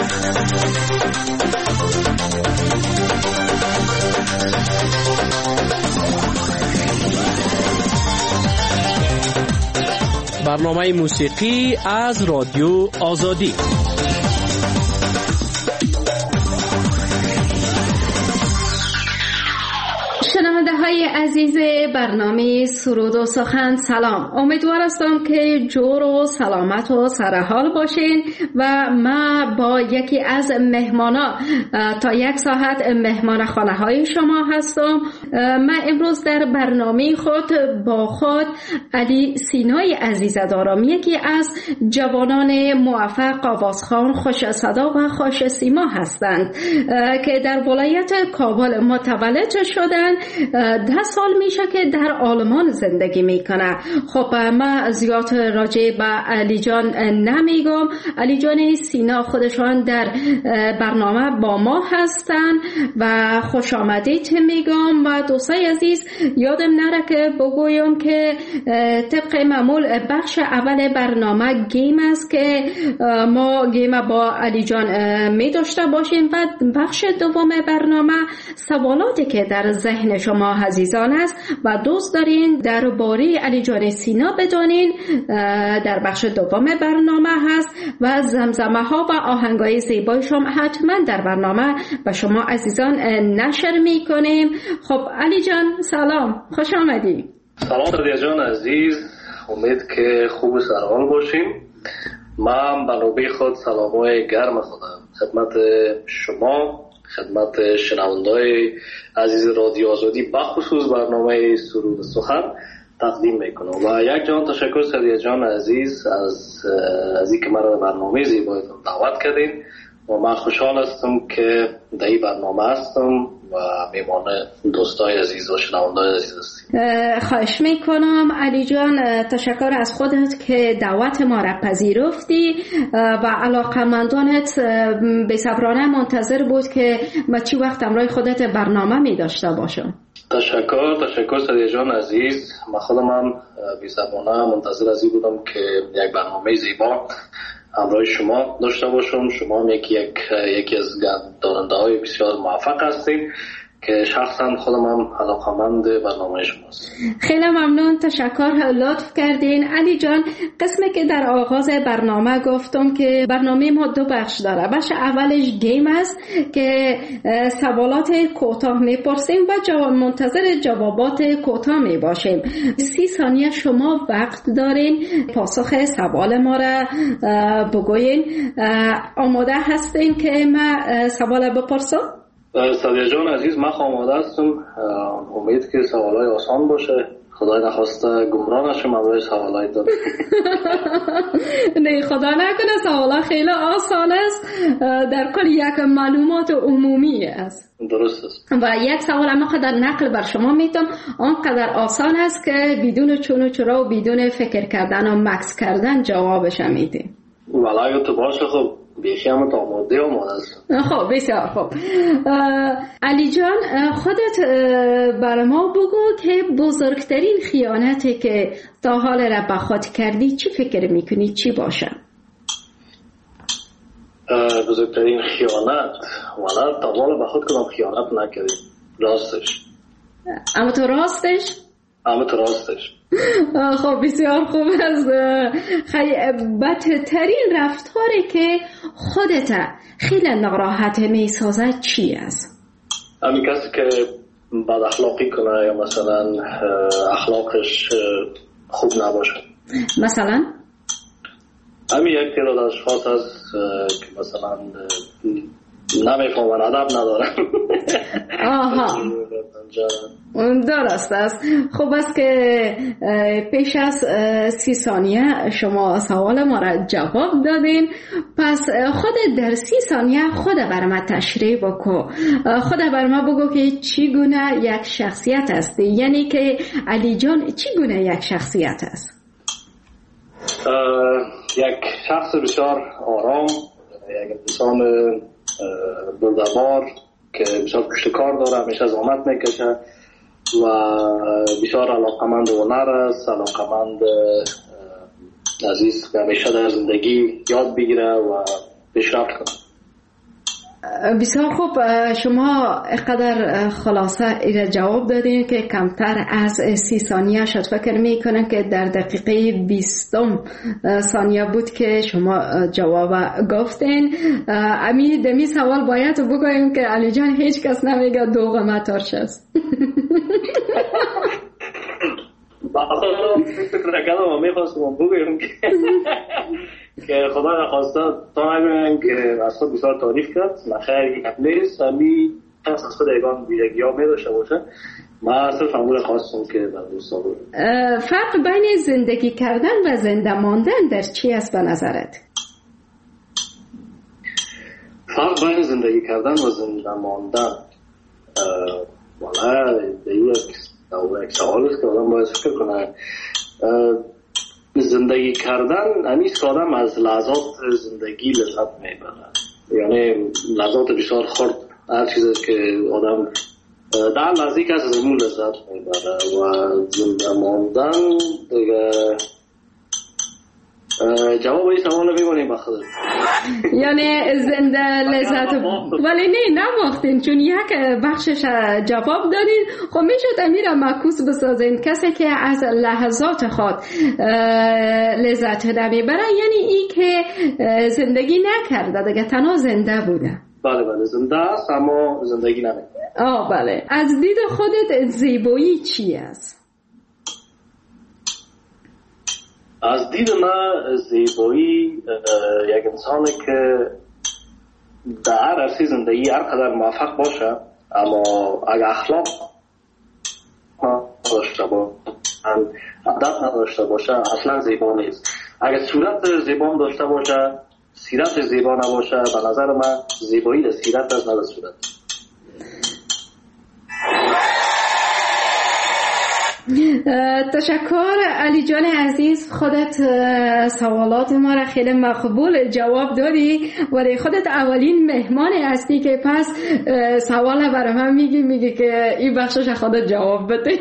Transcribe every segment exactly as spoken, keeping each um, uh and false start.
برنامه موسیقی از رادیو آزادی. شنونده های عزیز برنامه سرود و سخن، سلام. امیدوار هستم که جور و سلامت و سرحال باشین و ما با یکی از مهمانا تا یک ساعت مهمان خانه های شما هستم. من امروز در برنامه خود با خود علی سینای عزیز دارم، یکی از جوانان موفق آوازخوان خوش صدا و خوش سیما هستند که در ولایت کابل متولد شدند. ده سال میشه که در آلمان زندگی میکنه. خب من زیاد راجع به علی جان نمیگم. علی جان سینا خودشان در برنامه با ما هستن و خوش آمدید میگم. و دوستای عزیز یادم نره که بگویم که طبق معمول بخش اول برنامه گیم است که ما گیم با علی جان می داشته باشیم و بخش دوم برنامه سوالاتی که در ذهن شما عزیزان است و دوست دارین درباره علی جان سینا بدونین در بخش دوم برنامه هست و زمزمه ها و آهنگای زیبایش هم حتما در برنامه و شما عزیزان نشر می کنیم. خب علی جان سلام، خوش آمدی. سلام رادیا جان عزیز، امید که خوب سرحال باشیم. من به نوبه خود سلامای گرم خودم خدمت شما، خدمت شنونده‌های عزیز رادیو آزادی بخصوص برنامه سرود سخن تقدیم میکنم و یک جان تشکر سریع جان عزیز از از اینکه مرا برنامه زیبایتون دعوت کردین و من خوشحال هستم که در این برنامه هستم و میمان دوستای عزیز و شنونده‌های عزیز هستیم. خواهش میکنم علی جان، تشکر از خودت که دعوت ما را پذیرفتی و علاقمندانت بی‌صبرانه منتظر بود که ما چی وقت همراه خودت برنامه می داشته باشم. تشکر تشکر سریع جان عزیز. من خودم هم بی‌صبرانه منتظر از این بودم که یک برنامه زیبا همراه شما داشته باشم. شما هم یکی یک یکی از داننده های بسیار موفق هستید که شخصا خودم هم علاقه‌مند برنامه شماست. خیلی ممنون، تشکر لطف کردین. علی جان، قسمی که در آغاز برنامه گفتم که برنامه ما دو بخش داره. بخش اولش گیم است که سوالات کوتاه میپرسیم و جواب منتظر جوابات کوتاه میباشیم. سی ثانیه شما وقت دارین پاسخ سوال ما را بگوین. آماده هستین که من سوال بپرسم؟ سادیا جان عزیز، من آماده هستم. امید که سوالای آسان باشه. خدای نخواسته گمراه نشم برای سوالای دارم. نه خدا نکنه، سوالا خیلی آسان است، در کل یک معلومات عمومی است. درست است. و یک سوال اما قدر نقل بر شما میتونم، آنقدر آسان است که بدون چون و چرا و بدون فکر کردن و مکس کردن جوابش میدی. ولی تو باشه. خب بیشی همه تا آماده آماده است. خب بسیار خوب. علی جان، خودت بر ما بگو که بزرگترین خیانتی که تا حال را به خود کردی چی فکر میکنی چی باشه؟ بزرگترین خیانت والا تا حال به خود کنم خیانت نکردیم. راستش. اما تو راستش؟ اما تو راستش. خب بسیار خوب است. بدترین رفتاری که خودت خیلی ناراحت می سازد چی است؟ همین کسی که بد اخلاقی کنه یا مثلا اخلاقش خوب نباشه. مثلا؟ همین یک تعداد اشخاص هست که مثلا نمیفهمن، ادب ندارن. آها درست است. خوب است که پیش از سی ثانیه شما سوال ما را جواب دادین. پس خود در سی ثانیه خود بر ما تشریح بکو. خود بر ما بگو که چی گونه یک شخصیت است، یعنی که علی جان چی گونه یک شخصیت است؟ یک شخص بسیار آرام، یک انسان بردبار که بسیار پشت کار داره، همیشه زحمت میکشه و بسیار علاقمند هنر است، علاقمند عزیز که همیشه در زندگی یاد بگیره و پیشرفت کنه. بسیار خوب، شما اقدر خلاصه ایره جواب دادین که کمتر از سی ثانیه شد. فکر میکنم که در دقیقه بیستم ثانیه بود که شما جواب گفتین. امی دمی سوال باید بگویم که علی جان هیچ کس نمیگه دوغ متارش است. باید فکر نکردم و میخواستم بگویم که خدا نخواسته تا نگویم که از خود بسیار تعریف کرد. نخیر یک نیست همی کس از خود ایگان ویژگی ها می داشته باشه. من صرف همون خواستم که در دوستا بود. فرق بین زندگی کردن و زنده ماندن در چی است به نظرت؟ فرق بین زندگی کردن و زنده ماندن والا یک سوال است که آدم باید فکر کنه. زندگی کردن همیست که آدم از لحظات زندگی لذت میبره، یعنی لحظات بسیار خرد، هر چیزی که آدم در لحظه که از زمون لذت میبره. و زنده ماندن دیگه جواب این سوال رو بگونیم بخدر، یعنی زنده لذت ولی نه نماختین چون یک بخشش جواب دادین. خب میشد امیر معکوس بسازین کسی که از لحظات خود لذت نمیبره، یعنی ای که زندگی نکرده دیگه تنها زنده بوده. بله بله زنده است اما زندگی نمیکنه. آه بله. از دید خودت زیبایی چی است؟ از دید من زیبایی یک انسانی که در هر عرصه زندگی هر قدر موفق باشه اما اگر اخلاق نداشته باشه، ادب نداشته باشه، اصلا زیبا نیست. اگر صورت زیبا داشته باشه، سیرت زیبا نباشه، به نظر من زیبایی در سیرت است نه در صورت. تشکر علی جان عزیز، خودت سوالات ما را خیلی مقبول جواب دادی ولی خودت اولین مهمان هستی که پس سوال برای من میگی میگی که این بخشش خودت جواب بده.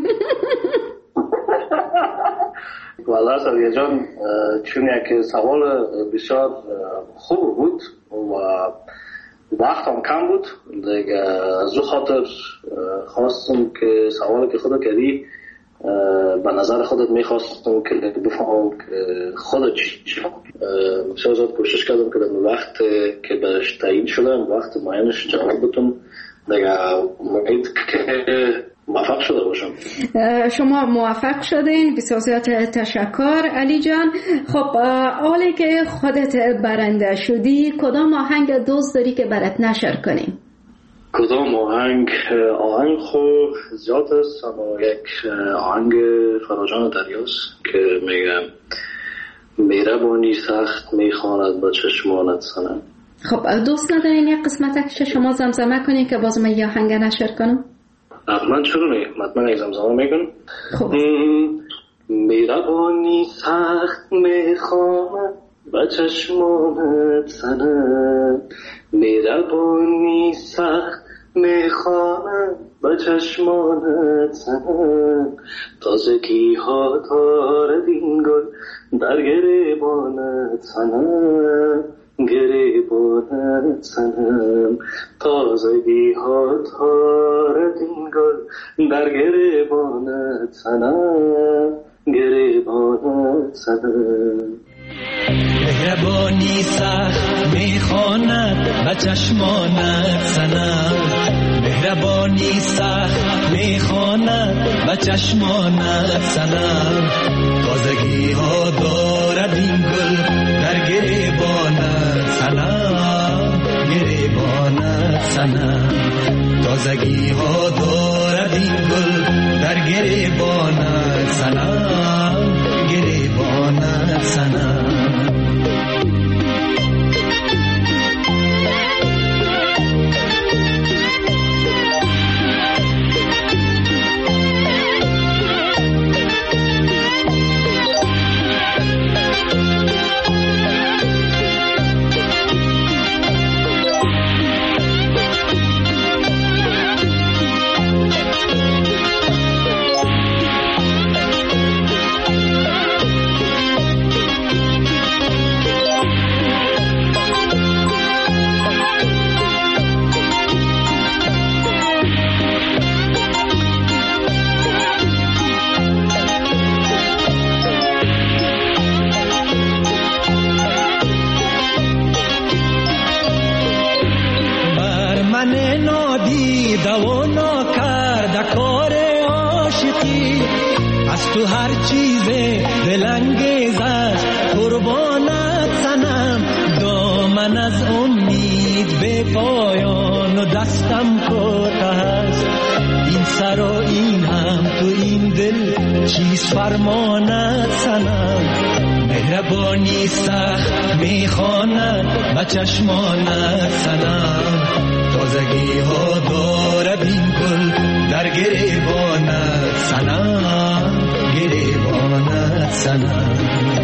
والله سریع جان چون یک سوال بسیار خوب بود و وقت هم کم بود دیگه، از او خاطر خواستم که سوالی که خودت کردی به نظر خودت میخواستم که بفهمم که خودت چی بسیار زیاد کوشش کردم که در وقت که برش تعیین شدم وقت معینش جواب بدم دیگه، امید که موفق شده باشم. شما موفق شدین، بسیار زیاد تشکر علی جان. خب حالی که خودت برنده شدی کدام آهنگ دوست داری که برات نشر کنیم؟ کدام آهنگ؟ آهنگ خب زیاد است اما یک آهنگ فراجان دریاست که میگه مهربانی سخت میخواند با چشمانت سنم. خب دوست ندارین یک قسمت شما زمزمه کنین که باز من یه آهنگ نشر کنم؟ من چرا نه؟ من یک زمزمه میکنم. خب مهربانی سخت میخواند با چشمانت سنم، مهربانی سخت میخواند با چشمانت سنم، تازگی ها دارد این گل در گریبانت سنم، گریبانت سنم، تازگی ها دارد این گل در گریبانت سنم، گریبانت سنم. مهربانی سخت میخواند و چشمانت سنم، مهربانی سخت میخواند و چشمانت سنم، تازگی ها دارد این گل در گریبانت سنم، گریبانت سنم، تازگی ها دارد این گل در گریبانت سنم، گریبانت سنم. من نادیده و ناکرده کار عاشقی از تو هر چیز دلانگیز است قربانت سنم دامن از امید به پایان و دستم کوتاه است این سر و این هم تو این دل چیز فرمانت سنم مهربانی سخت میخواند و چشمانت سنم تازگی ها دارد این گل در گریبانت سنم گریبانت سنم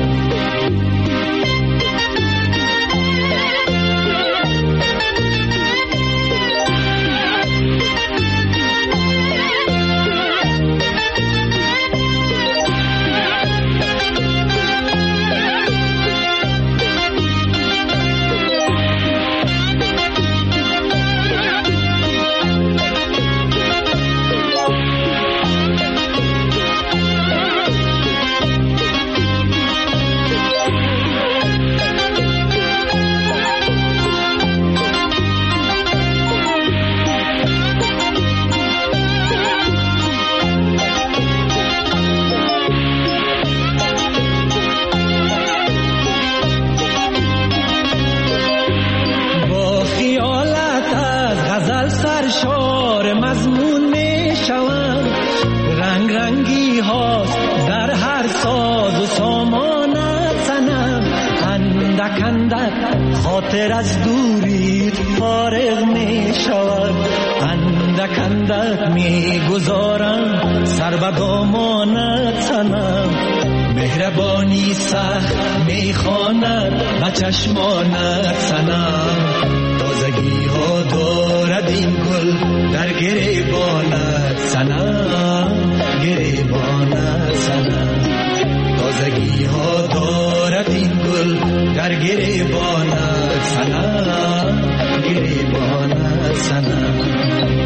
سرشار مضمون می شوم رنگ رنگی هاست در هر ساز و سامانت سنم اندک اندک خاطر از دوریت فارغ می شود اندک اندک می گذارم سر به دامانت سنم مهربانی سخت می خواند و چشمانت سنم تازگی ها دارد این گل در گریبانت سنم گریبانت سنم تازگی ها دارد این گل در گریبانت سنم گریبانت سنم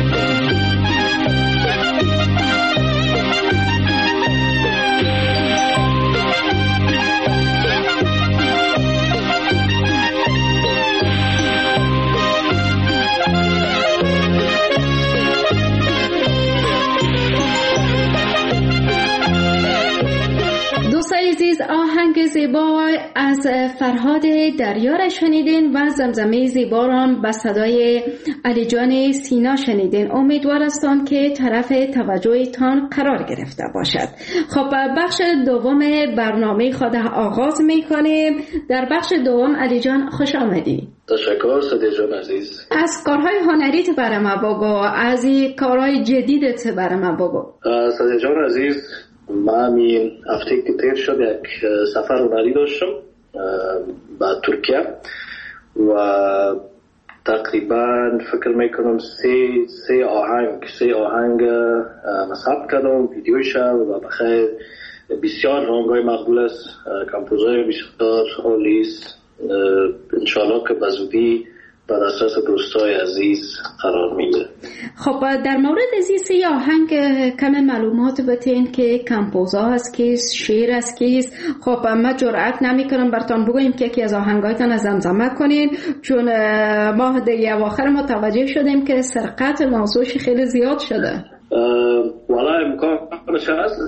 عزیز آهنگ زیبا از فرهاد دریا را شنیدین و زمزمه زیبا را به صدای علی جان سینا شنیدین. امیدوار هستم که طرف توجهتان قرار گرفته باشد. خب بخش دوم برنامه خود آغاز میکنیم. در بخش دوم علی جان خوش آمدی. تشکر صدیق جان عزیز. از کارهای هنریت برای ما بگو، از کارهای جدیدت برای ما بگو. صدیق جان عزیز، من این هفته که تیر شد یک سفر هنری داشتم به ترکیه و تقریبا فکر میکنم سه سه آهنگ سه آهنگ ثبت کردم ویدیوش و بخیر بسیار رنگای مقبول است، کمپوزای بسیار عالی است. انشالله که بزودی به دسترس دوستای عزیز قرار میگیره. خب در مورد از سه آهنگ کم معلومات بتین که کمپوزا هست کیست، شعر است کیست. خب ما جرأت نمی کنم براتون بگویم که یکی از آهنگایتان از زمزمه کنین، چون ما در اواخر متوجه شدیم که سرقت موضوعش خیلی زیاد شده. والا امکانش هست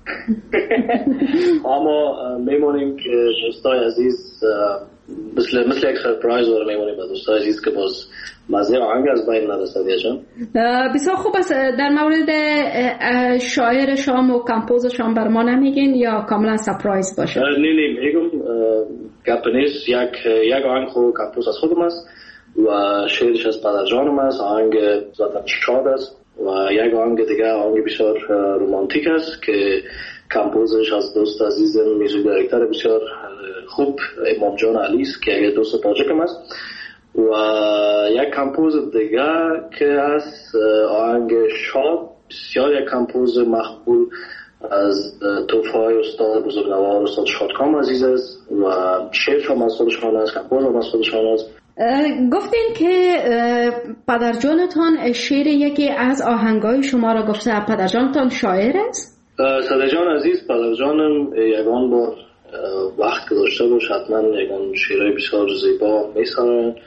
اما میمونیم که دوستای عزیز مثل مثل یک سرپرایز رو میمونیم به دوستای عزیز که باز مزه آهنگ از بین نرسد. یاشان بسیار خوب است. در مورد شاعر شام و کمپوز شام بر ما نمیگین یا کاملا سرپرایز باشه؟ نه نه میگم گپ نیست. یک یک آهنگ خود کمپوز از خودم است و شعرش از پدر جانم است. آهنگ ذاتاً شاد است و یک آهنگ دیگه آهنگ بسیار رومانتیک است که کمپوزش از دوست عزیزم میوزیک دایرکتور بسیار خوب امام جان علی است که یک دوست تاجیکم است و یک کمپوز دیگه که از آهنگ شاد بسیار یک کمپوز مقبول از توفای استاد بزرگوار استاد شادکام عزیز است و شعرش هم از خودشان است، کمپوز هم از خودشان است. گفتین که پدرجانتان شعر یکی از آهنگای شما را گفته. پدرجانتان شاعر است؟ صدیق جان عزیز، پدرجانم یگان بار وقت گذاشته باش حتما یگان شعرهای بسیار زیبا میسرن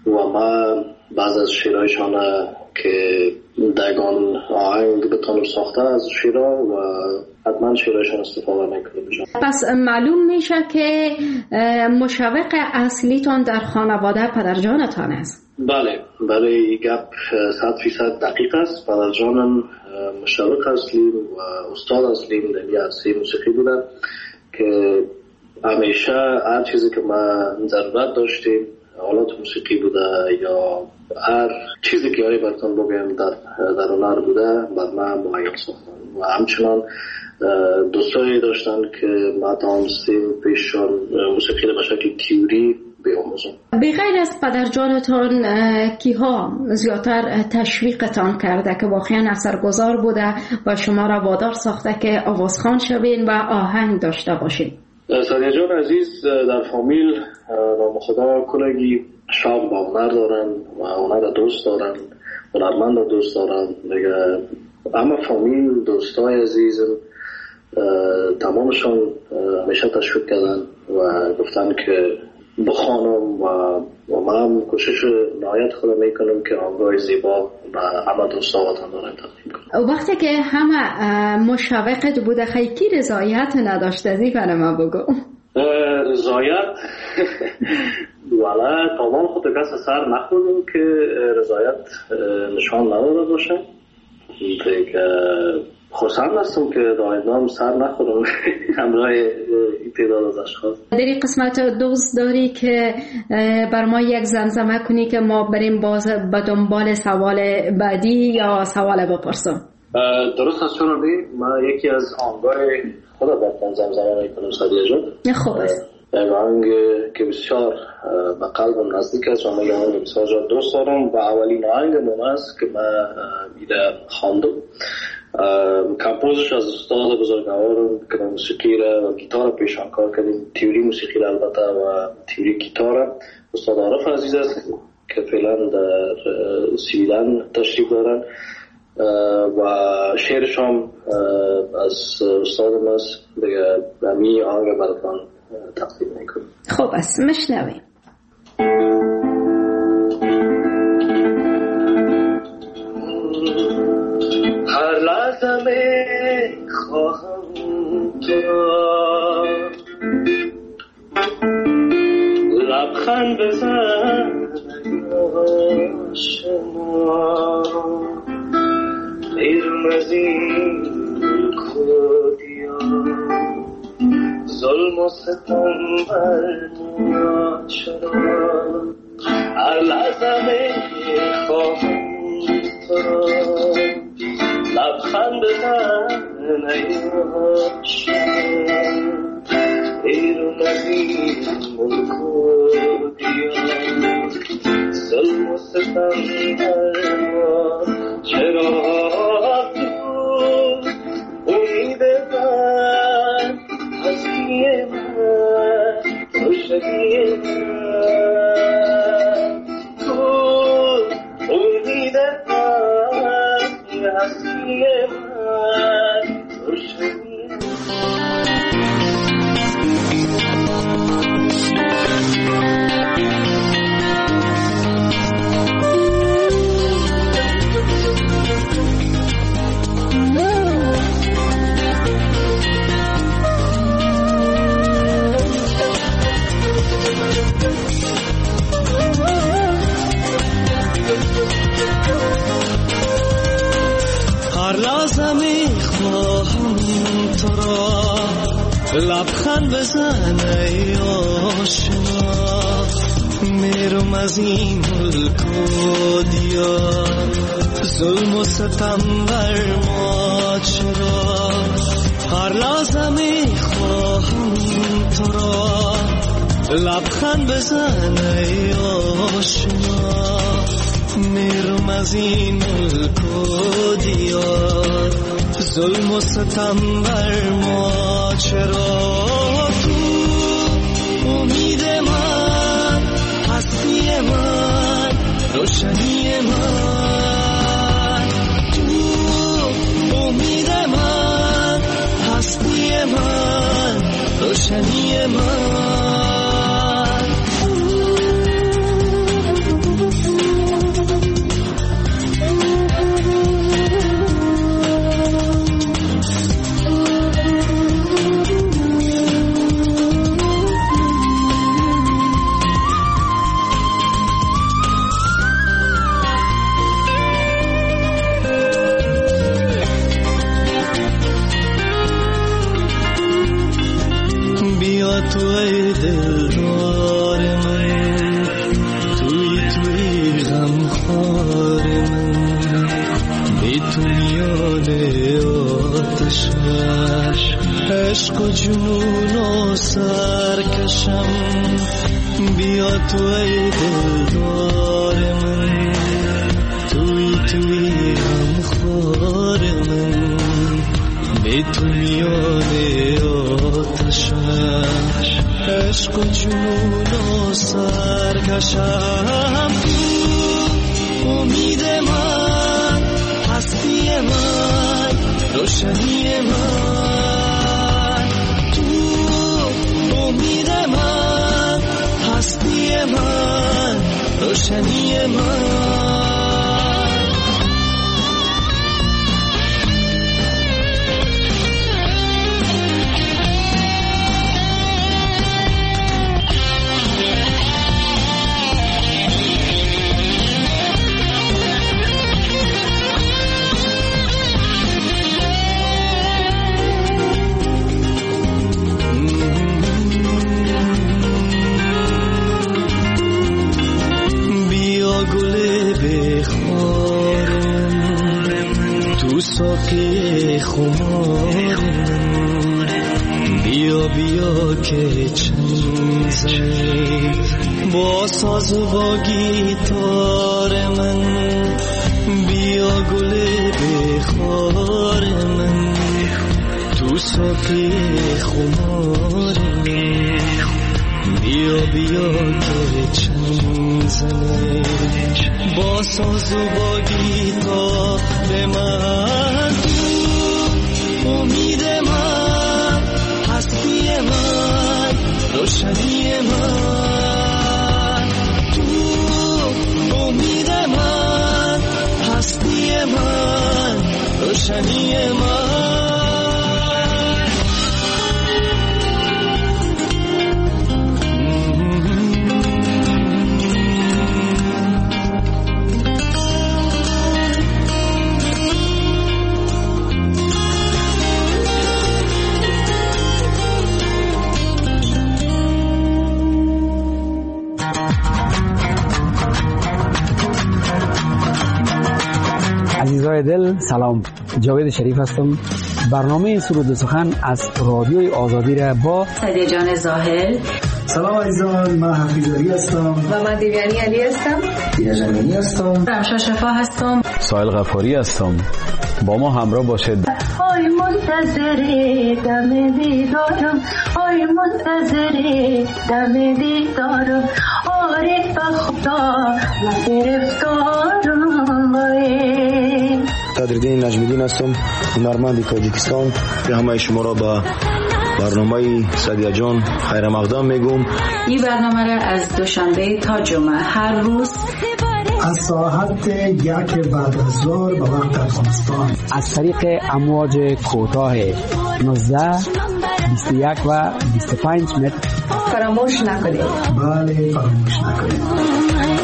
و ما بعض از شعرهایشان که دگان آهنگ بتانم ساخته از شعرها و حتما شعرهایشان استفاده میکنیم. پس معلوم میشه که مشوق اصلیتان در خانواده پدرجانتان است. بله بله، این گپ صد فیصد دقیق است. پدرجانم مشوق اصلی و استاد اصلی در عرصه موسیقی بودن که همیشه هر چیزی که ما ضرورت داشتیم، آلات موسیقی بوده یا هر چیزی که یاری براتون بگیم در در هنر بوده، بر من مهیا ساختن و همچنان دوستایی داشتن که ما تانستیم پیششان موسیقی به شکل تیوری بیاموزم. بغیر از پدرجانتان کیها زیادتر تشویقتان کرده که واقعا اثرگذار بوده و شما را وادار ساخته که آوازخوان شوین و آهنگ داشته باشین؟ سادیه جان عزیز در فامیل نام خدا کلگی شام با هنر دارن و هنر دوست دارن، هنرمند دوست دارن دیگه. اما فامیل دوستای عزیزم تمامشون همیشه تشویق کردن و گفتن که بخوانم و و من کوشش نهایت خودم میکنم که آنگاه زیبا و همه دوستاواتان دارم تقدیم کنم. وقتی که همه مشوقت بوده خیلی رضایت نداشته دی برای ما بگو. رضایت والا تمام خود کس سر نخوردم که رضایت نشان نداده باشه. دیگه خوشحال هستم که دائما سر نخورم همراه این تعداد از اشخاص. در این قسمت دوست داری که بر ما یک زمزمه کنی که ما بریم باز به دنبال سوال بعدی یا سوال بپرسم؟ درست است چون ما یکی از آنگاه خدا براتون زمزمه میکنم سادیه جان. خوب است. یک آهنگ که بسیار به قلبم نزدیک است و من این آهنگ بسیار دوست دارم و اولین آهنگ من است که من میره خواندم. کمپوزش از استاد بزرگوارم که موسیقی را و گیتار پیشان کار کردیم، تیوری موسیقی را البته و تیوری گیتار استاد عارف عزیز است که فعلا در سویدن تشریف دارن و شعرش هم از استادم است. دیگه می آهنگ براتون تقدیم میکنم. خوب است، مشنویم. هر لحظه می خواهم تو را لبخند بزن شما بیرون از این کودیا ظلم و ستم بر ما چرا. هر لحظه می خواهم تو را لبخند بزن ایواشم بیرون از این ملک و دیار ظلم و ستم بر ما چرا. تو امید من هستی من روشنی من تو امید من هستی من روشنی لبخند بزن ای آشنا میرم از این ملک و دیار ظلم و ستم بر ما چرا. هر لحظه میخواهم تو را لبخند بزن ای آشنا میرم از این ملک و دیار ظلم و ستم بر ما چرا. تو امید من هستی من روشنی من تو امید من هستی من روشنی من بخار من بی تو میان آتشش عشق و جنون و سرکشم بیا تو ای دلدار من توی توی هم خار من بی تو میان آتشش عشق و جنون و سرکشم تو امید من هستی من روشنی من تو امید من هستی من روشنی من ساقی خمار بیا بیا که چنگ زنی با ساز و با گیتار من بیا گل بخار من تو ساقی خمار من بیا بیا که چنگ زنی با ساز و با گیتار من تو امید من هستی من روشنی من تو امید من هستی من روشنی من عزیزای دل سلام، جاوید شریف هستم. برنامه سرود و سخن از رادیوی آزادی را با سعدیه جان زاهل. سلام عزیزان، من حفیظ علی هستم و من دیویانی علی هستم. دینا جمینی هستم. رمشا شفا هستم. سایل غفاری هستم. با ما همراه باشید. آی منتظر دم دیدارم، آی منتظر دم دیدارم، آره بخدا گرفتارم. قدردین نجمیدین هستم، هنرمند تاجیکستان. به همه شما را با برنامه سعدیه جان خیر مقدم میگم. این برنامه را از دوشنبه تا جمعه هر روز از ساعت یک بعد از ظهر به وقت افغانستان از طریق امواج کوتاه نوزده، بیست و یک و بیست و پنج متر فراموش نکنید. بله فراموش نکنید.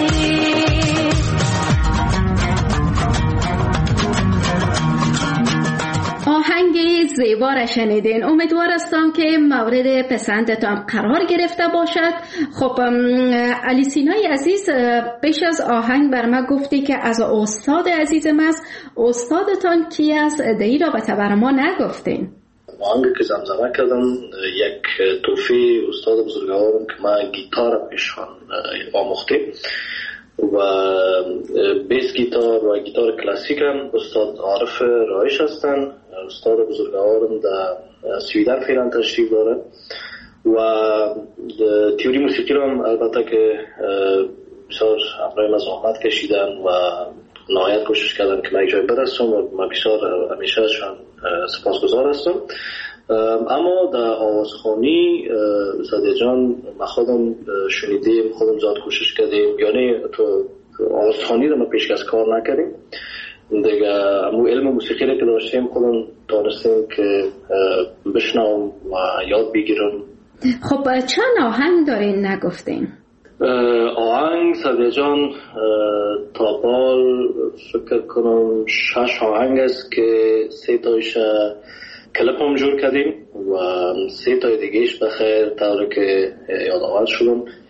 آهنگ زیبا را شنیدین. امیدوار هستم که مورد پسندتان قرار گرفته باشد. خب علی سینای عزیز، پیش از آهنگ بر ما گفتی که از استاد عزیزم است. استادتان کی است؟ دهی را به بر ما نگفتین. آهنگی که زمزمه کردم یک توفیق استاد بزرگوارم که ما گیتار پیشان آموخته و بیس گیتار و گیتار کلاسیک هم استاد عارف رایش هستن. استاد بزرگوارم در سویدن فعلا تشریف داره و تیوری موسیقی رو هم البته که بسیار همراه ما زحمت کشیدن و نهایت کوشش کردن که من یک جای برسم و من بسیار همیشه ازشان سپاسگزار هستم. اما در آوازخوانی سعدیه جان ما خودم شنیدیم، خودم زیاد کوشش کردیم، یعنی تو آوازخوانی رو ما پیشکش کار نکردیم دیگه. مو علم موسیقی رو که داشتیم خودم دانستیم که بشنوم و یاد بگیرم. خب چند آهنگ دارین نگفتین؟ آهنگ سعدیه جان تا بال فکر کنم شش آهنگ است که سه تایش کلپ هم جور کردیم و سه تای دیگهش بخیر طوری که یادآور شدم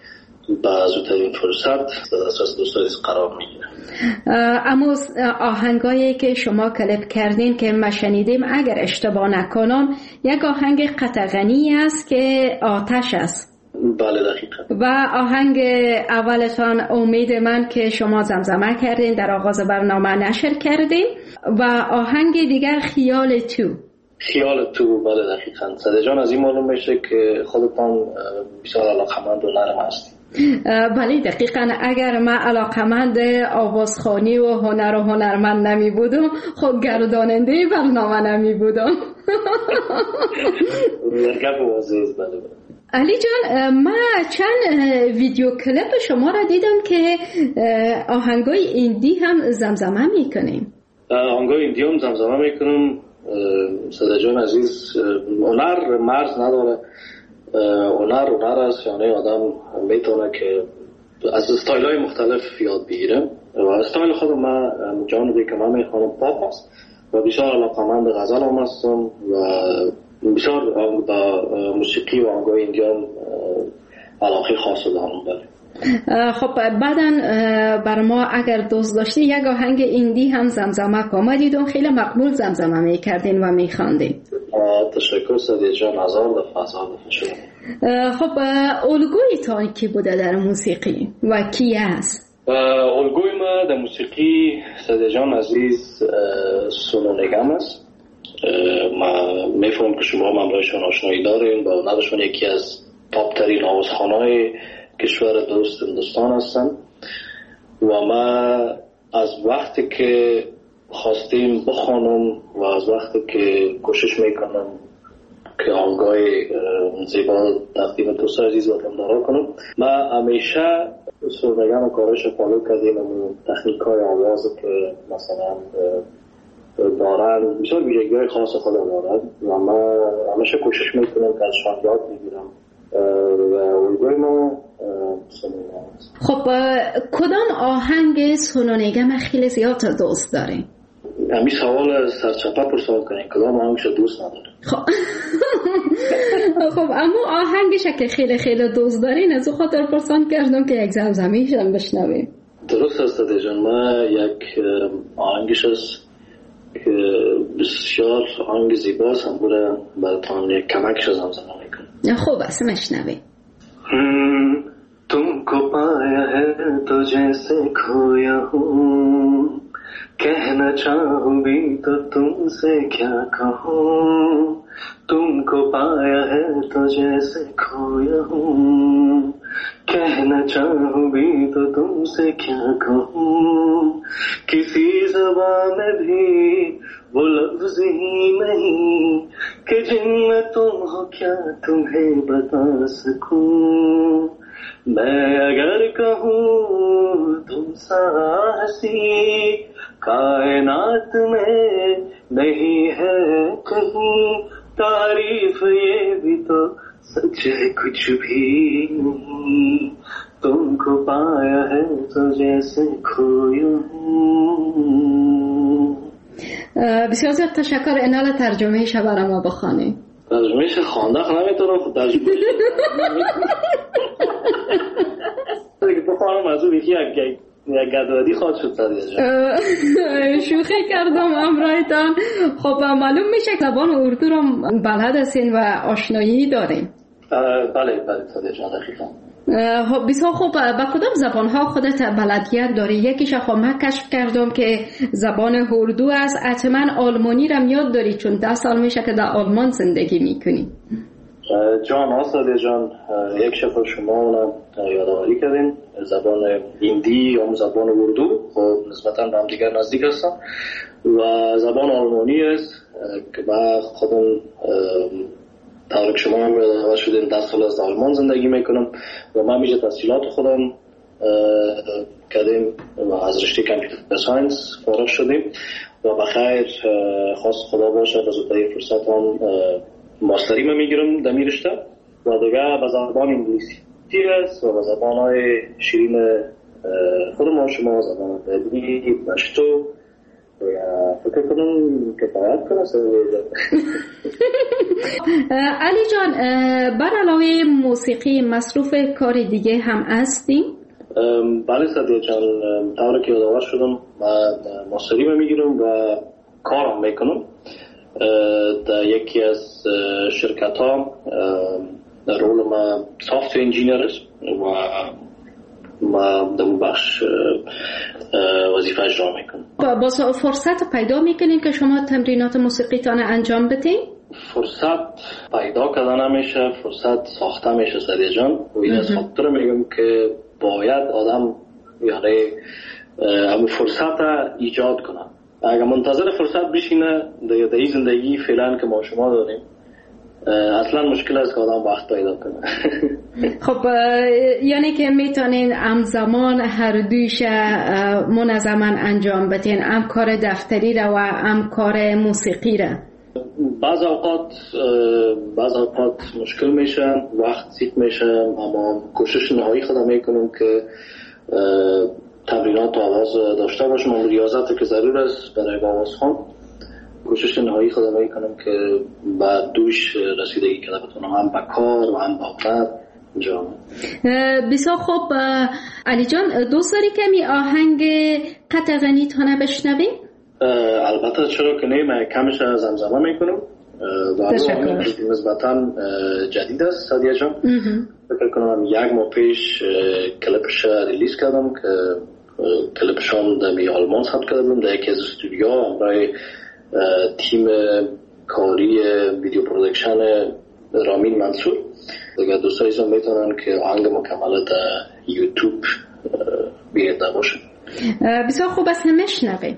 با زودترین فرصت در دسترس دوستان قرار میگیره. اما آهنگایی که شما کلیپ کردین که ما شنیدیم اگر اشتباه نکنم یک آهنگ قطغنی است که آتش است. بله دقیقا. و آهنگ اولتان امید من که شما زمزمه کردین در آغاز برنامه نشر کردین و آهنگ دیگر خیال تو. خیال تو بله دقیقا. صدی جان از این معلوم میشه که خودتان بسیار علاقمند و نرم هستید. بله دقیقا. اگر من علاقمند آوازخوانی و هنر و هنرمند نمی بودم خب گرداننده برنامه نمی بودم. گپ واضحه. بله بله. علی جان من چند ویدیو کلیپ شما را دیدم که آهنگای ایندی هم زمزمه میکنیم. آهنگای ایندی هم زمزمه میکنم. صدا جان عزیز هنر مرز نداره. هنر هنر است، یعنی آدم میتونه که از استایل های مختلف یاد بگیره و استایل خودم من جانبی که من میخوانم پاپ است و بسیار علاقمند غزل هم هستم و بسیار با موسیقی و آهنگای ایندیان علاقه خاص دارم. بله. خب بعدن بر ما اگر دوست داشتی یک آهنگ ایندی هم زمزمه کنم. دیدم خیلی مقبول زمزمه میکردین و میخواندین. تشکر صدیق جان. هزار دفعه هزار دفعه شد. خب الگوی تان کی بوده در موسیقی و کی است؟ الگوی ما در موسیقی صدیق جان عزیز سونو نگم است. ما میفهمم که شما هم برایشان آشنایی دارین با هنرشون یکی از تاپ ترین آوازخوان‌های کشور دوست هندوستان هستن و ما از وقتی که خواستیم بخوانم و از وقتی که کوشش میکنم که آهنگای زیبا تقدیم دوست عزیز و تمدارا کنم، ما همیشه سرنگم و کارش فالو کردیم و تکنیک های آواز که مثلا دارن بسیار ویژگی های خاص خود دارن و ما همیشه کوشش میکنم که ازشان یاد بگیرم و الگوی ما سونونگم است. خب کدام آهنگ سونونگم خیلی زیاد دوست دارین؟ همین سوال سرچپه پرسان کنین کدام آهنگش دوست نداره. خب خب اما آهنگش که خیلی خیلی دوست دارین از او خاطر پرسان کردم که یک زمزمیش هم بشنویم. درست است دیجان. ما یک آهنگش است که بسیار آهنگ زیباست هم بوده براتان یک کمکش زمزمه میکنم. خوب است مشنویم. तुमको पाया है तो जैसे खोया हूँ, कहना चाहूँ भी तो तुमसे क्या कहूँ. तुमको पाया है तो जैसे खोया हूँ, कहना चाहूँ भी तो तुमसे क्या कहूँ. किसी ज़बान में भी वो लफ्ज़ ही नहीं कि जिनमें तुम हो क्या तुम्हें बता सकूं. मैं अगर कहूँ तुम सा हंसी कायनात में नहीं है कहीं, तारीफ ये भी तो सच है कुछ भी नहीं. तुमको पाया है तो जैसे खोया हूँ. بسیار زیاد تشکر. انال ترجمه شب برای ما بخوانی. ترجمهش خوانده خب نمیتونم خود ترجمه بخوانم از اون یکی یک گدوادی خواهد شد. شوخی کردم امرایتان. خب معلوم میشه که زبان اردو رو بلد هستین و آشنایی دارین. بله بله صدیق جان دقیقا. خب بسیار خوب. با کدام زبان ها خودت بلدیت داری؟ یکیش خب من کشف کردم که زبان اردو است. حتما آلمانی رو یاد داری چون ده سال میشه که در آلمان زندگی میکنی. جان ها صدیق جان یک شفر شما اونم یادآوری کردین. زبان هندی یا زبان اردو خب نسبتا به هم دیگر نزدیک هستن و زبان آلمانی است که من خودم طور که شما هم یادآور شدین ده سال از آلمان زندگی میکنم و من میشه تحصیلات خودم کردیم و از رشته کامپیوتر ساینس فارغ شدیم و بخیر خواست خدا باشه از زودترین فرصت هم ماستری من میگیرم در می رشته و دیگه به زبان انگلیسی هست و به زبان های شیرین خود ما شما زبان دبی پشتو و فکر کنم که باید کنم علی جان، بر علاوه موسیقی مصروف کار دیگه هم هستی؟ بله سعدیه جان، طوری که یادآور شدم من ماستری میگیرم و کارم میکنم در یکی از شرکت ها. رول ما سافت انجینیر است و ما در اون بخش وظیفه اجرا میکنم. با فرصت پیدا میکنین که شما تمرینات موسیقیتان انجام بدین؟ فرصت پیدا کردن نمیشه، فرصت ساخته میشه سعدیه جان. و این از خاطر میگم که باید آدم یعنی همون فرصت ایجاد کنه. اگر منتظر فرصت بشینه در این زندگی فعلا که ما شما داریم اصلا مشکل است که آدم وقت پیدا کنه. خب یعنی که میتونین همزمان هر دویش منظما انجام بدین، هم کار دفتری را و هم کار موسیقی را؟ بعض اوقات بعض اوقات مشکل میشه، وقت زیاد میشه، اما کوشش نهایی خودم میکنم که تمرینات آواز داشته باشم و ریاضت که ضرور است برای آواز خوان. کوشش نهایی خودم میکنم که بعد دوش رسیدگی کنم بتونم هم با کار و هم با هنر انجام. بسیار خوب علی جان، دوست داری کمی آهنگ قطع غنی تانه بشنوی؟ البته چرا که نه، من کمش از زمزمه میکنم و آهنگ نسبتا جدید است سعدیه جان. فکر کنم یک ماه پیش کلیپش ریلیز کردم که کلیپشان در می آلمان ثبت کردم در یکی از استودیوها برای تیم کاری ویدیو پرودکشن رامین منصور. دیگه دوستان ایشان میتونن که آهنگ مکمل در یوتیوب بیننده باشن. بسیار خوب است، نمیشنویم.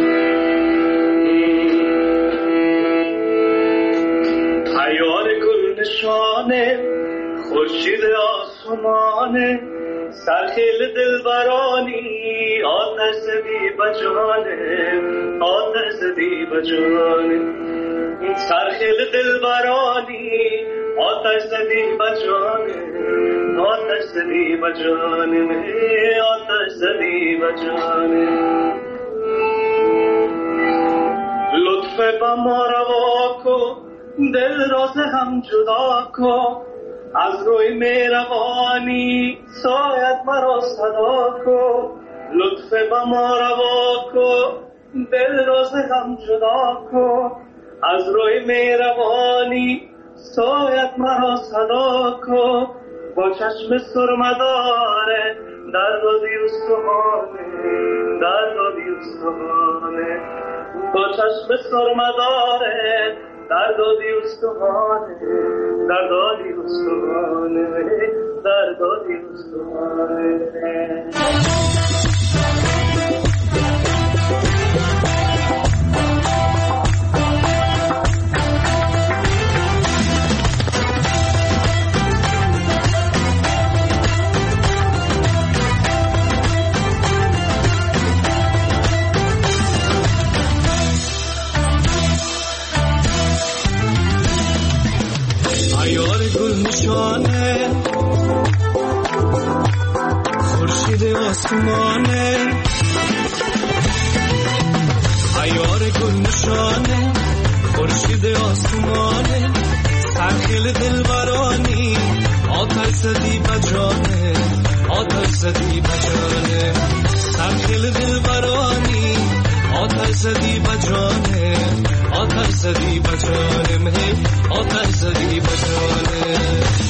تیار گل نشانه خورشید آسمانه سرخیل دلبرانی آتش زدی بجانه آتش زدی بجانه سرخیل دلبرانی آتش زدی بجانه آتش زدی بجانه آتش زدی بجانه لطف با ما روا کن دل راز هم جدا کن از روی مهربانی سایت مرا صدا کن لطف با ما روا کن دل راز هم جدا کن از روی مهربانی سایت مرا صدا کن با چشم سرمداره در دادی استخانه در دادی استخانه با چشم سرمداره در دادی استخانه در دادی استخانه در دادی استخانه خورشید آسمانه عیار گل نشانه خورشید آسمانه سرخیل دلبرانی آتش زدی بجانه آتش زدی بجانه سرخیل دلبرانی آتش زدی بجانه آتش زدی بجانه آتش زدی بجانه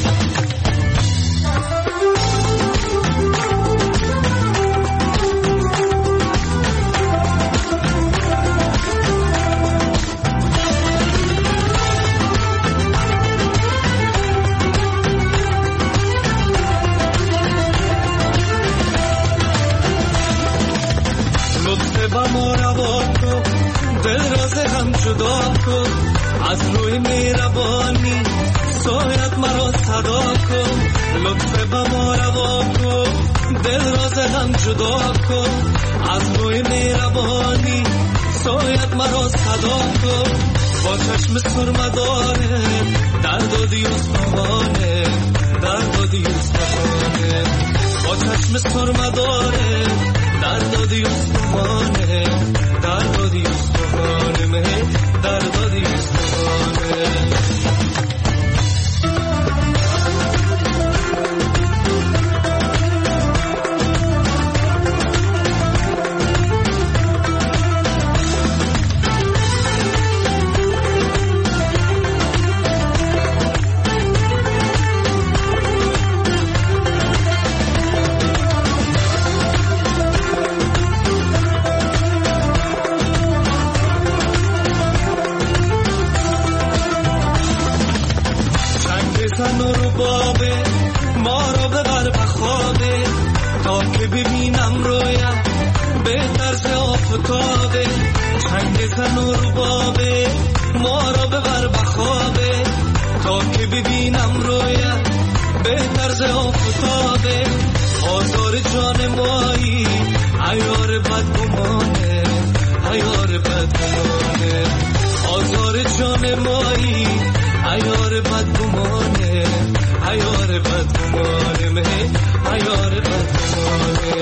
جدا کن از روی مهربانی سایت مرا صدا کن لطف با ما روا کن دل راز هم جدا کن از روی مهربانی سایت مرا صدا کن با چشم سرمداره در دادی اصفهانه در دادی اصفهانه با چشم سرمداره در دادی اصفهانه در دادی اصفهانه در دادی اصفهانه آفتابه چنگ زن و ربابه ما را ببر بخوابه تا که ببینم رویت به طرز آفتابه آزار جان مایی عیار بدگمانه عیار بدگمانه آزار جان مایی عیار بدگمانه عیار بدگمانه مه عیار بدگمانه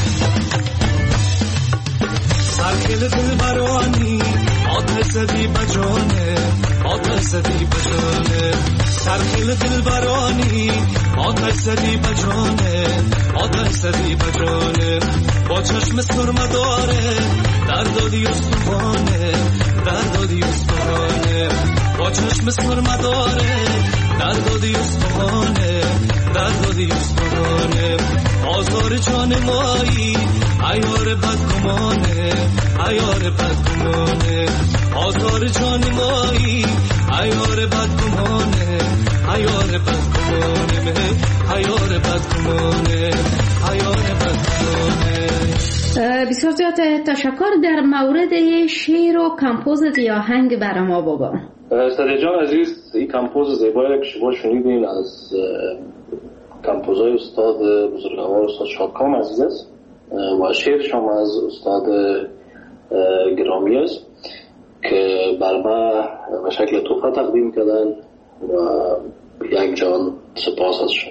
سرکل دل برانی آتش زدی بجانه آتش زدی بجانه سرکل دل برانی آتش زدی بجانه آتش زدی بجانه با چشم سرمه داره در دادی استخانه در دادی استخانه با چشم سرمه داره در دادی استخانه در دادی استخانه آزار جان مایی عیار بدگمانه عیار بدگمانه آزار جان مایی عیار بدگمانه عیار بدگمانه عیار بدگمانه عیار بدگمانه. بسیار زیاد تشکر. در مورد شعر و کمپوز آهنگ برای ما بابا. سادیا جان عزیز، این کمپوز زیبایی که شما شنیدین از کمپوزای استاد بزرگوار استاد شادکام عزیز است و شعرش هم از استاد گرامی است که بر ما به شکل تحفه تقدیم کردن و یک جان سپاس ازشون.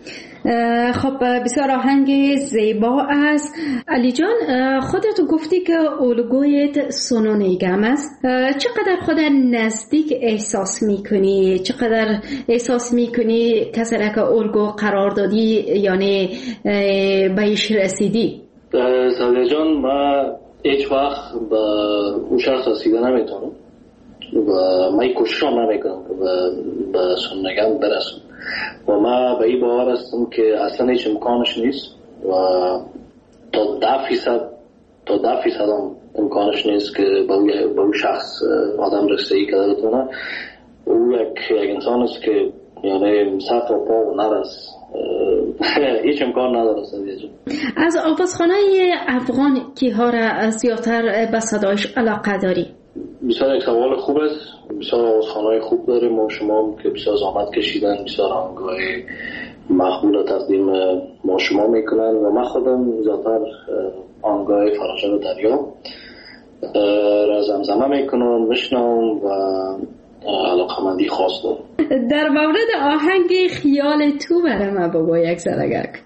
خب بسیار آهنگ زیبا است. علی جان، خودت گفتی که الگویت سونو نیگم است. چقدر خودت نزدیک احساس میکنی؟ چقدر احساس میکنی کسی را که الگو قرار دادی یعنی بهش رسیدی؟ سادیا جان، من هیچ وقت به اون شخص رسیده نمیتونم و من کوششم نمیکنم که به سونو نیگم برسم و من به این باور هستم که اصلا هیچ امکانش نیست و تا ده فیصد تا ده فیصد هم امکانش نیست که به اون شخص آدم رسیدگی کرده بتونه. او یک یک انسان است که یعنی سر تا پا و نرس هیچ امکان نداره. از آوازخانه افغان کیها را زیادتر به صدایش علاقه داری؟ بسیار یک سوال خوب است. بسیار آوازخانه‌های خوب داریم ما شما که بسیار زحمت کشیدن، بسیار آهنگ‌های مقبول تقدیم ما شما میکنن و من خودم زیادتر آهنگ‌های فراشان دریا را زمزمه میکنم، میشنوم و علاقه‌مندی خاص دارم. در مورد آهنگ خیال تو برای من بابا یک سرگرد.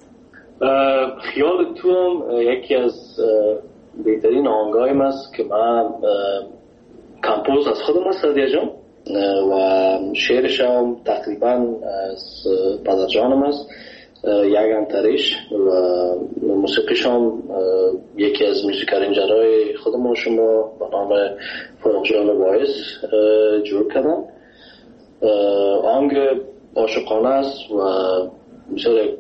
خیال تو هم یکی از بهترین آهنگایم است که من کمپوز از خودم است سادیا جان و شعرش هم تقریبا از پدر جانم است، یک انتریش و موسیقیش هم یکی از موسیقارنجرهای خودم و شما به نام فاروق جان باعث جور کردن. آهنگ عاشقانه است و بسیار یک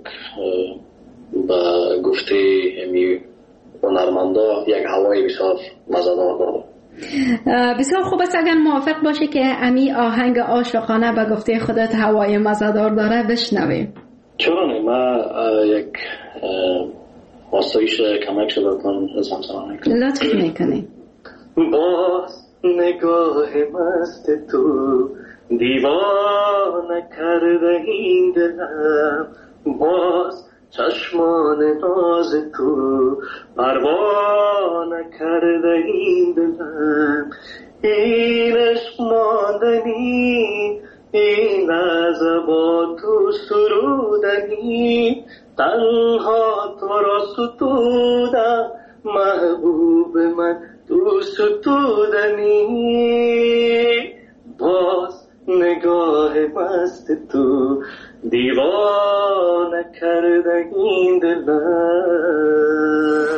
به گفته امی هنرمندا یک هوای بسیار مزه‌دار داره. بسیار خوب است اگر موافق باشه که امی آهنگ عاشقانه به گفته خودت هوای مزه‌دار داره بشنویم. چرا نه؟ من یک آسایش کمک شدتان زمزمه میکنم. لطف میکنی. باز نگاه مست تو دیوانه کرده این دلم، باز چشمان ناز تو پروانه کرده این دلم، این عشق ماندنی این لحظه با تو سرودنی، تنها تو را ستودم محبوب من تو ستودنی، باز نگاه مست تو دیوانه کرده این دلم.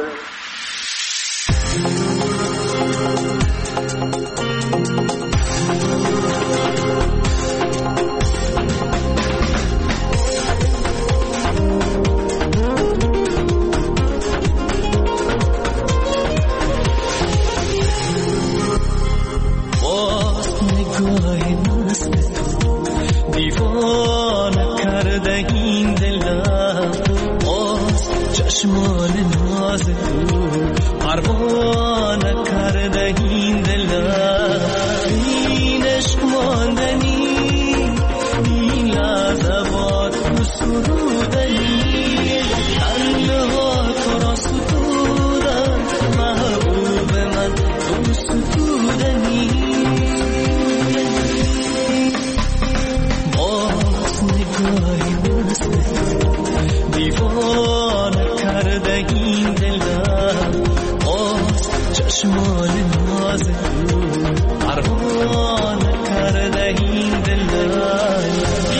چشمان ناز تو پروانه کرده این دلم این عشق ماندنی این لحظات تو سرودنی تنها تو را ستودن محبوب من تو ستودنی باز نگاهی مثل دیوانه کرده این دلم باز چشمان ناز تو پروانه کرده این دلم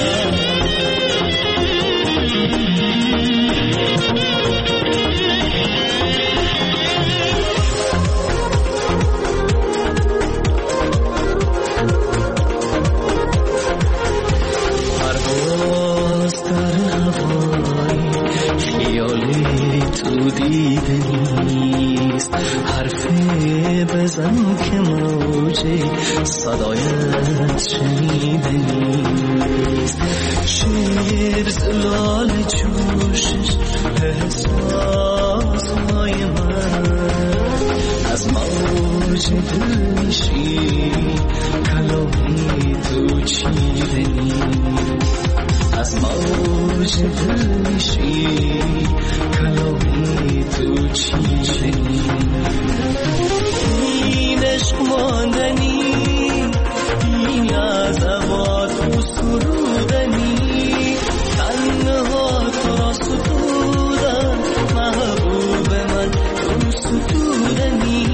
پرواز در هوای خیالی تو دیده نیست حرفی بزن که موجی صدایت شنیده نیست شیر زلال جوشش احساس های من از موج دل میشی کلامی تو چیده نیست از موج دل میشی کلامی تو چیده این عشق ماندنی این لحظات تو سرودنی تنها تو را ستودن محبوب من تو ستودنی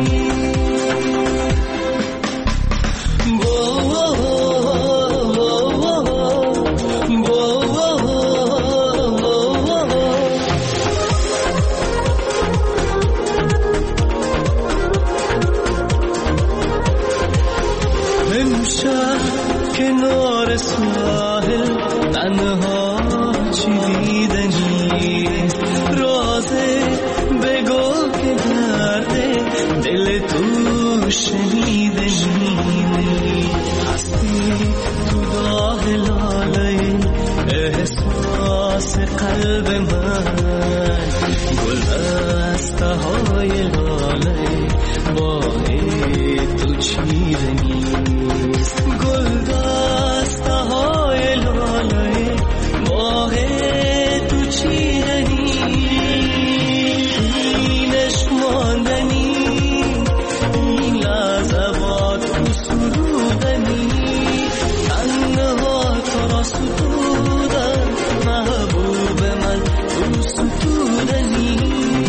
کنار ساحل تنها چی دیده نیست رازه بگو که درده دل تو شنیده نیست هستی تو داغ لاله احساس قلب من گل دسته های لاله با تو چیده نیست گل دسته های لاله با تو چیده نیست این عشق ماندنی این لحظات تو سرودنی تنها تو را ستودن محبوب من تو ستودنی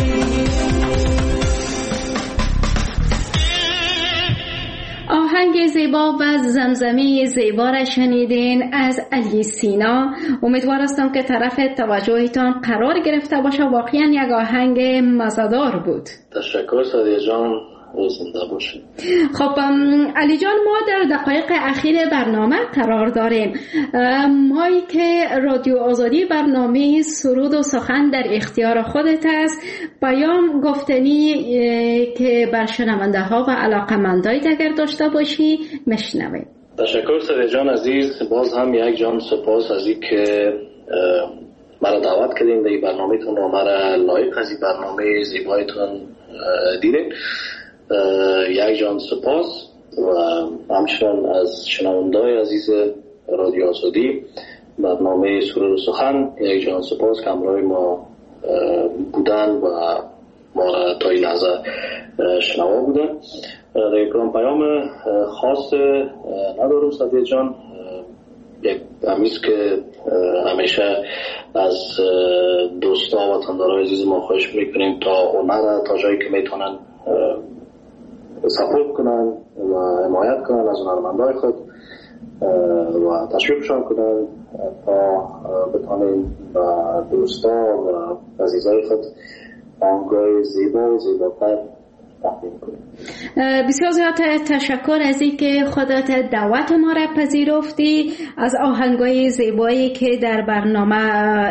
آهنگ زیبا و زمزمه زیبا را شنیدین از علی سینا. امیدوار هستم که طرف توجهتان قرار گرفته باشه. واقعا یک آهنگ مزه‌دار بود. تشکر سادیه جان، زنده باشید. خب علی جان، ما در دقایق اخیر برنامه قرار داریم. مایی که رادیو آزادی برنامه سرود و سخن در اختیار خودت است، پیام گفتنی که بر شنونده ها و علاقمندایت اگر داشته باشی مشنویم. تشکر سادیه جان عزیز، باز هم یک جان سپاس از این که مرا دعوت کردین در این برنامه‌تون و مرا لایق از این برنامه زیبایتون دیدین. یک جان سپاس و همچنان از شنونده‌های عزیز رادیو آزادی برنامه سرود و سخن یک جان سپاس که همراه ما بودن و ما را تا این لحظه شنوا بودن. در یک پیام خاص ندارم سادیه جان، یک همیست که همیشه از دوستا و وطندارای عزیز ما خواهش میکنیم تا اونها تا جایی که میتونن سپورت کنن و حمایت کنن از هنرمندای خود و تشویقشان کنن تا بتونن و دوستا و عزیزای خود آهنگای زیبا و زیباتر تقدیم کنیم. بسیار زیاد تشکر از این که خودت دعوت ما را پذیرفتی، از آهنگای زیبایی که در برنامه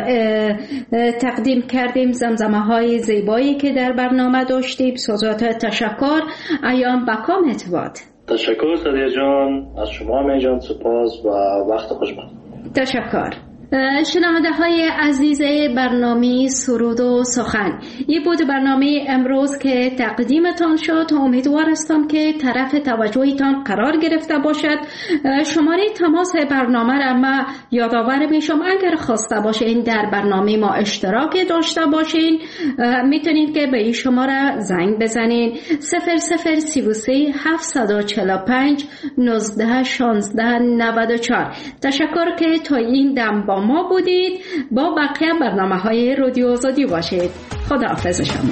تقدیم کردیم، زمزمه های زیبایی که در برنامه داشتیم. بسیار زیاد تشکر. ایام بکامت باد. تشکر سادیه جان، از شما می جان سپاس و وقت خوش باد. تشکر. شنونده های عزیز برنامه سرود و سخن، این بود برنامه امروز که تقدیمتان شد. امیدوار هستم که طرف توجهتان قرار گرفته باشد. شماره تماس برنامه را ما یادآور میشم، اگر خواسته باشین در برنامه ما اشتراک داشته باشین میتونید که به این شماره زنگ بزنین صفر صفر سی و سه هفتصد و چهل و پنج نوزده شانزده نود و چهار. تشکر که تا این دم با ما بودید. با بقیه برنامه های رادیو آزادی باشید. خداحافظ شما.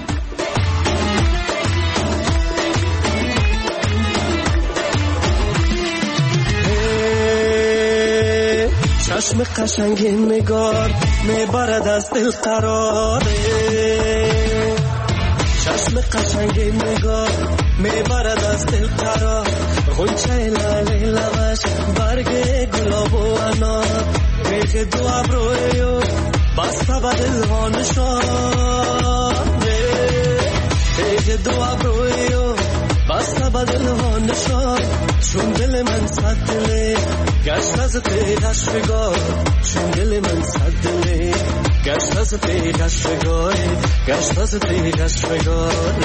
چشم قشنگ نگار میبرد از دل قراره، چشم قشنگ نگار میبرد از دل قرار، غنچه لاله لبش برگ گلاب و انار، میگه دو ابرویو بسته به دل ها نشانه، میگه دو ابرویو بسته به دل ها نشان، چون دل من صد دله گشت از پیدش بگاه، چون دل من صد دله گشت از پیدش بگاه، گشت از پیدش بگاه.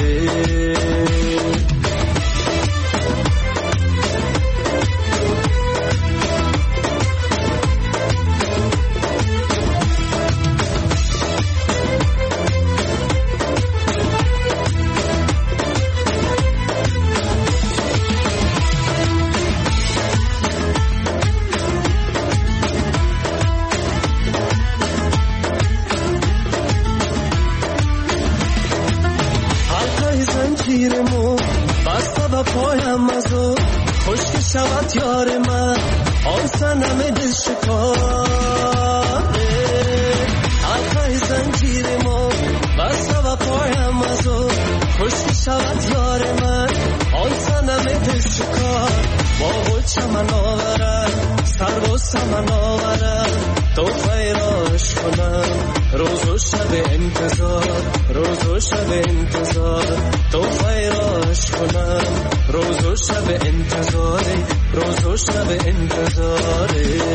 پایم از او خشک شود یار من، آن سنم دل شکاره، حلقه زنجیر ما بسته و پایم از او خشک شود یار من، آن سنم دل شکار، با گل چمن آورد سر و سمن آورد، تو خیراش کنم روز و شب انتظار، روز و شب انتظار، تو خیراش کنم روز و شب انتظار، روز و شب انتظار.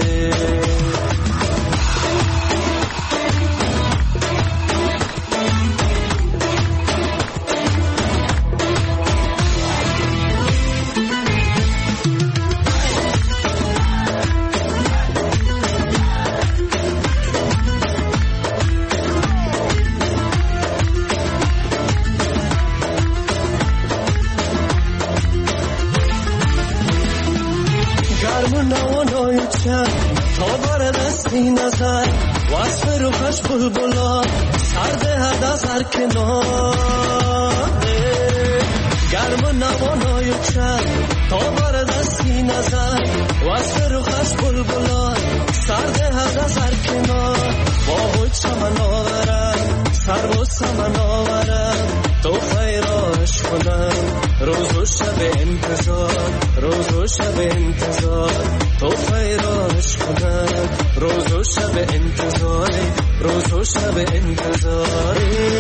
تا بر دستی نظر وصف روحش بلبلا سرده هد از هر کناره، گرم و نوانای چند تا بر دستی نظر وصف روحش بلبلا سرده هد از هر کنار، با بود چمن آورد سر و سمن آورد، تو خیراش کنم روز و شب انتظار، روز و شب انتظار، تو خیراش کنم روز و شب انتظار، روز و شب انتظار.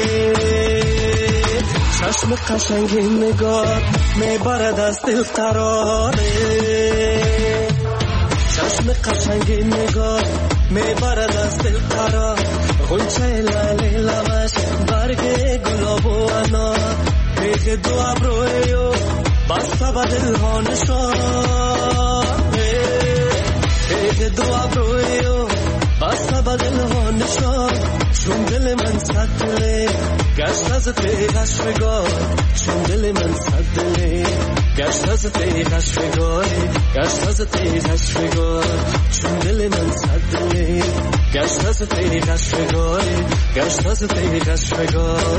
چشم قشنگ نگار میبرد از دل قراره، چشم قشنگ نگار میبرد از دل قرار، غنچه لاله لبش برگ گلاب و انار، میگه دو ابرویو بسته به دل ها نشانه، میگه دو ابرویو بسته به دل ها نشان، چون دل من صد دله گشت از پیغش بگاه، چون دل من صد دله گشت از پیغش بگاه، گشت از پیغش بگاه، چون دل من صد دله گشت از پیغش بگاه، گشت از پیغش بگاه.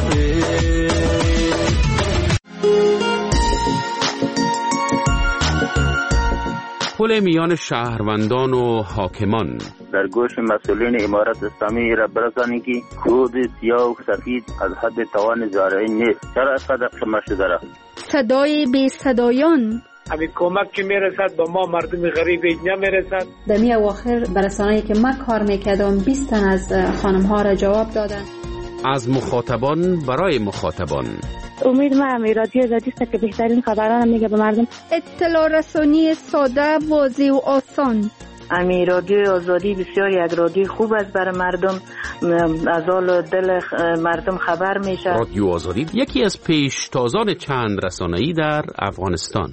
پل میان شهروندان و حاکمان. در گوش مسئولین امارت اسلامی را برسانید که کود سیاه و سفید از حد توان زارعین نیست. چرا اینقدر شمار شده را؟ صدای بی صدایان. همین کمک که میرسد با ما مردم غریب نمیرسد. در می اواخر برسانه‌ای که من کار میکردم بیست تن از خانم ها را جواب دادن. از مخاطبان برای مخاطبان. امید ما همی رادیو آزادی است که بهترین خبران میگه به مردم. اطلاع رسانی ساده، واضح و آسان. امی رادیو آزادی بسیار یک رادیو خوب است برای مردم، از حال دل مردم خبر میشه. رادیو آزادی یکی از پیشتازان چند رسانه‌ای در افغانستان.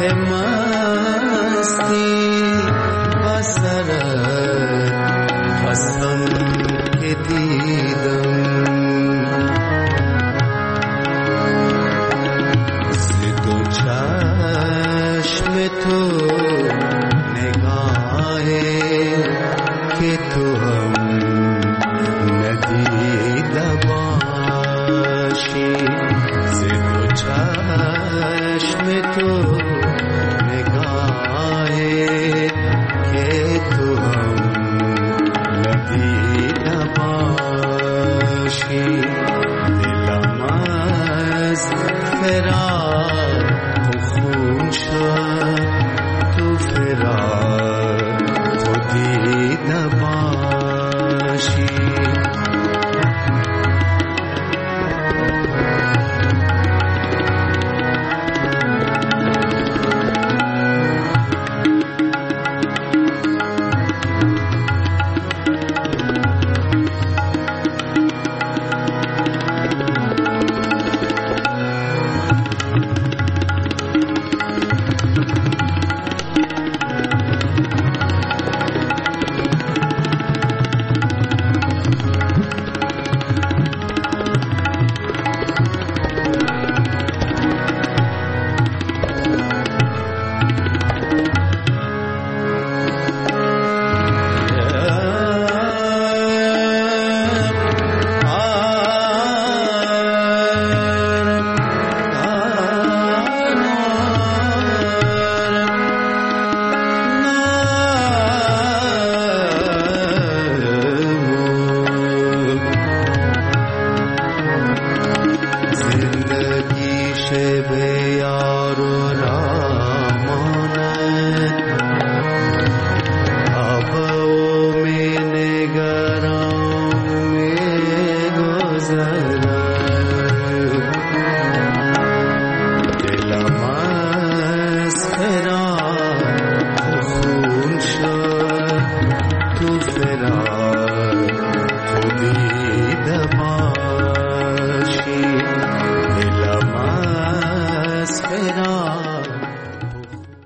Mas